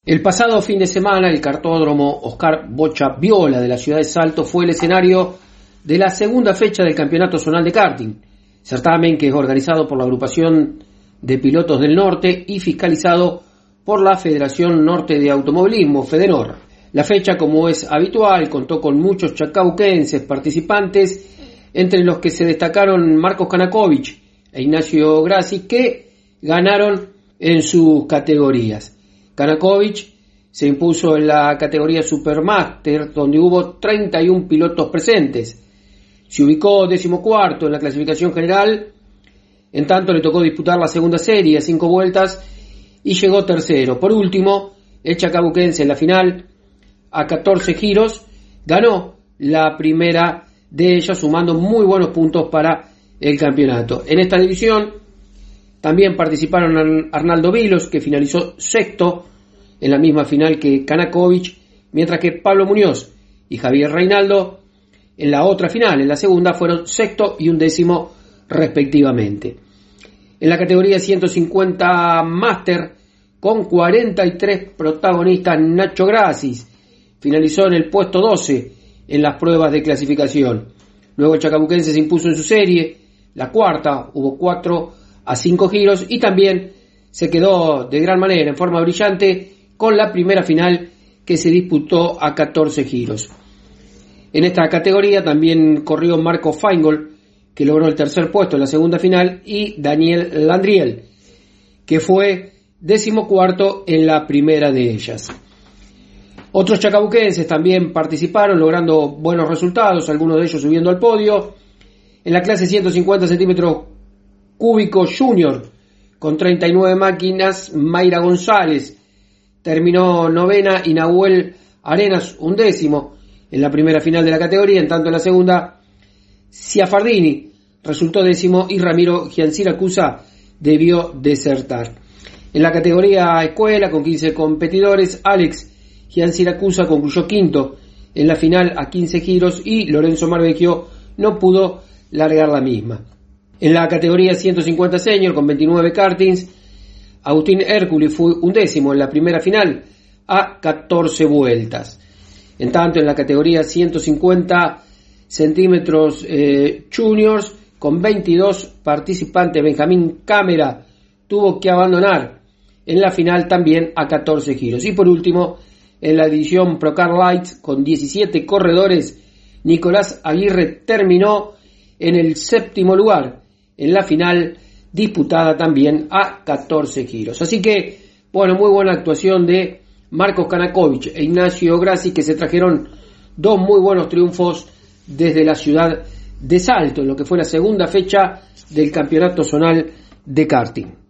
El pasado fin de semana, el cartódromo Oscar Bocha Viola de la ciudad de Salto fue el escenario de la segunda fecha del Campeonato Zonal de Karting, certamen que es organizado por la Agrupación de Pilotos del Norte y fiscalizado por la Federación Norte de Automovilismo, Fedenor. La fecha, como es habitual, contó con muchos chacabuquenses participantes, entre los que se destacaron Marcos Kanakovic e Ignacio Grassi, que ganaron en sus categorías. Kanakovic se impuso en la categoría Supermaster, donde hubo 31 pilotos presentes. Se ubicó 14º en la clasificación general, en tanto le tocó disputar la segunda serie a 5 vueltas y llegó tercero. Por último, el chacabuquense en la final, a 14 giros, ganó la primera de ellas, sumando muy buenos puntos para el campeonato. En esta división también participaron Arnaldo Vilos, que finalizó sexto en la misma final que Kanakovic, mientras que Pablo Muñoz y Javier Reinaldo en la otra final, en la segunda, fueron sexto y undécimo respectivamente. En la categoría 150 Master, con 43 protagonistas, Nacho Grassi finalizó en el puesto 12 en las pruebas de clasificación. Luego el chacabuquense se impuso en su serie, la cuarta, hubo 4 a 5 giros, y también se quedó de gran manera, en forma brillante, con la primera final que se disputó a 14 giros. En esta categoría también corrió Marco Feingold, que logró el tercer puesto en la segunda final, y Daniel Landriel, que fue 14º en la primera de ellas. Otros chacabuquenses también participaron, logrando buenos resultados, algunos de ellos subiendo al podio. En la clase 150 centímetros cúbicos junior, con 39 máquinas, Mayra González terminó novena y Nahuel Arenas undécimo en la primera final de la categoría. En tanto, en la segunda, Ciafardini resultó décimo y Ramiro Gianciracusa debió desertar. En la categoría escuela, con 15 competidores, Alex Gianciracusa concluyó quinto en la final a 15 giros y Lorenzo Marvecchio no pudo largar la misma. En la categoría 150 senior, con 29 kartings, Agustín Hércules fue undécimo en la primera final a 14 vueltas. En tanto, en la categoría 150 centímetros juniors, con 22 participantes, Benjamín Cámara tuvo que abandonar en la final también a 14 giros. Y por último, en la división Procar Lights, con 17 corredores, Nicolás Aguirre terminó en el séptimo lugar en la final, disputada también a 14 giros. Así que, bueno, muy buena actuación de Marcos Kanakovic e Ignacio Grassi, que se trajeron dos muy buenos triunfos desde la ciudad de Salto, en lo que fue la segunda fecha del Campeonato Zonal de Karting.